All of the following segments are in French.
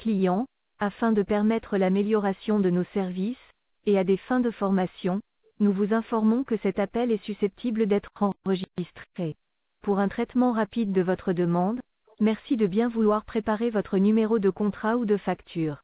clients, afin de permettre l'amélioration de nos services, et à des fins de formation, nous vous informons que cet appel est susceptible d'être enregistré. Pour un traitement rapide de votre demande, merci de bien vouloir préparer votre numéro de contrat ou de facture.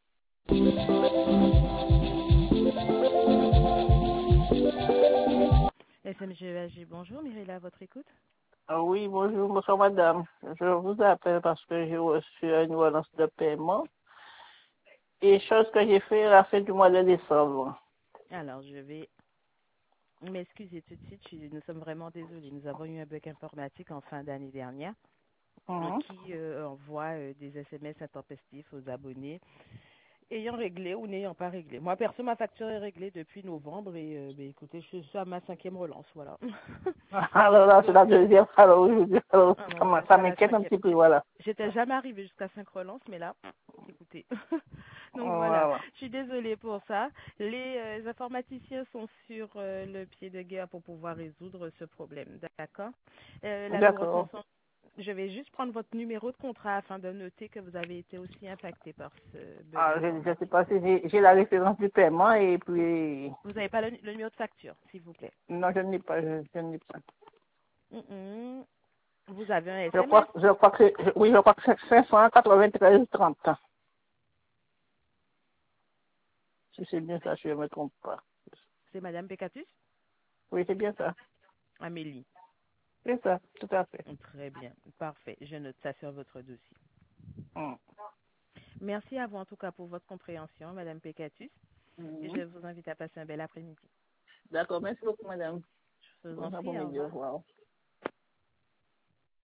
SMGEAG, bonjour, Mireille, à votre écoute. Oui, bonjour madame. Je vous appelle parce que j'ai reçu une relance de paiement et chose que j'ai fait à la fin du mois de décembre. Alors, je vais m'excuser tout de suite, nous sommes vraiment désolés. Nous avons eu un bug informatique en fin d'année dernière qui envoie des SMS intempestifs aux abonnés ayant réglé ou n'ayant pas réglé. Moi, perso, ma facture est réglée depuis novembre et écoutez, je suis à ma 5e relance, voilà. Alors là, c'est la deuxième fois alors aujourd'hui. Alors, Non, ça m'inquiète un petit peu, voilà. J'étais jamais arrivée jusqu'à 5 relances, mais là, écoutez. Donc voilà, Voilà. je suis désolée pour ça. Les informaticiens sont sur le pied de guerre pour pouvoir résoudre ce problème, d'accord? La plus grosse D'accord. chanson, je vais juste prendre votre numéro de contrat afin de noter que vous avez été aussi impacté par ce bug Ah, je ne sais informatique. pas si j'ai la référence du paiement et puis... Vous n'avez pas le numéro de facture, s'il vous plaît. Non, je n'ai pas, je n'ai pas. Mm. Vous avez un Je SMS? crois que, oui, je crois que c'est 593,30. Si c'est bien ça, je ne me trompe pas. C'est Madame Pécatus? Oui, c'est bien ça. Amélie. C'est ça, tout à fait. Très bien, parfait. Je note ça sur votre dossier. Mm. Merci à vous en tout cas pour votre compréhension, Madame Pécatus. Je Mhm. vous invite à passer un bel après-midi. D'accord, merci beaucoup, madame. Je vous en Bon prie, au après-midi, au revoir. revoir.